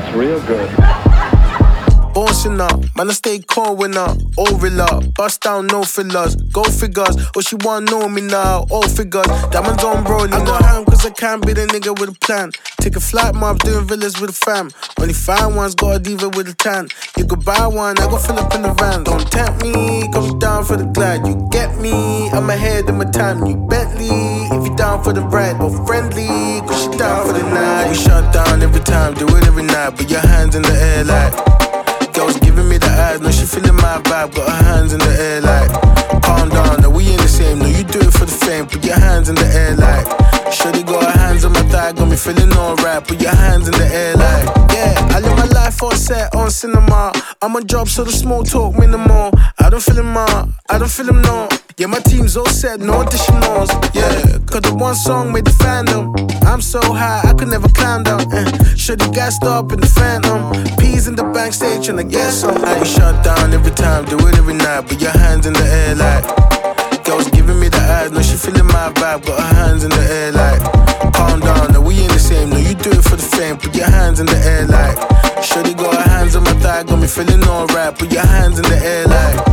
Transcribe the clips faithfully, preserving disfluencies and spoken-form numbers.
That's real good. Bouncing up, man, I stay cold when I over up. Bust down, no fillers, go figures. Oh, she want know me now, all figures. Diamonds on rolling. I got ham cause I can't be the nigga with a plan. Take a flight, mom, doing villas with a fam. Only five ones, got a diva with a tan. You could buy one, I go fill up in the van. Don't tempt me, come down for the glide. You get me, I'm ahead of my time. You Bentley, if you down for the ride. Or friendly, cause you down for the night. We shut down every time, do it every night. Put your hands in the air like girls giving me the eyes, no, she feeling my vibe. Got her hands in the air like calm down, no, we ain't the same. No, you do it for the fame, put your hands in the air like shorty got her hands on my thigh, got me feeling alright. Put your hands in the air like yeah, I live my life on set, on cinema. I'm on job, so the small talk minimal. I don't feel him out, I don't feel him no. Yeah, my team's all set, no additionals. Yeah, cause the one song made the fandom. I'm so high, I could never climb down. eh. Shorty gassed up in the phantom. Peas in the backstage tryna get some. I ain't shut down every time, do it every night. Put your hands in the air like girls giving me the eyes, no, she feeling my vibe. Got her hands in the air like calm down, no, we ain't the same. No, you do it for the fame, put your hands in the air like shorty got her hands on my thigh, got me feeling alright. Put your hands in the air like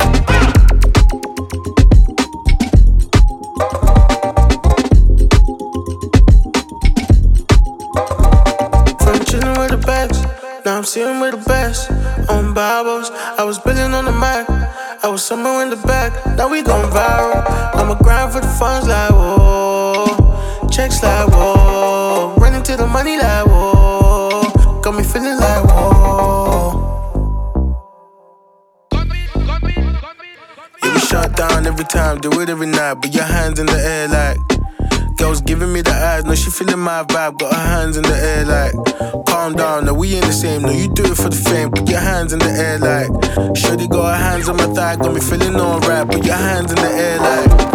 with the bags, now I'm sitting with the best. On Bibles, I was building on the Mac. I was somewhere in the back, now we gon' viral. I'ma grind for the funds like whoa, checks like whoa, running to the money like whoa, got me feeling like whoa. Yeah, we shut down every time, do it every night. Put your hands in the air like girls giving me the eyes, no, she feeling my vibe. Got her hands in the air like calm down, no, we ain't the same. No, you do it for the fame, put your hands in the air like shorty got her hands on my thigh, got me feeling alright. Put your hands in the air like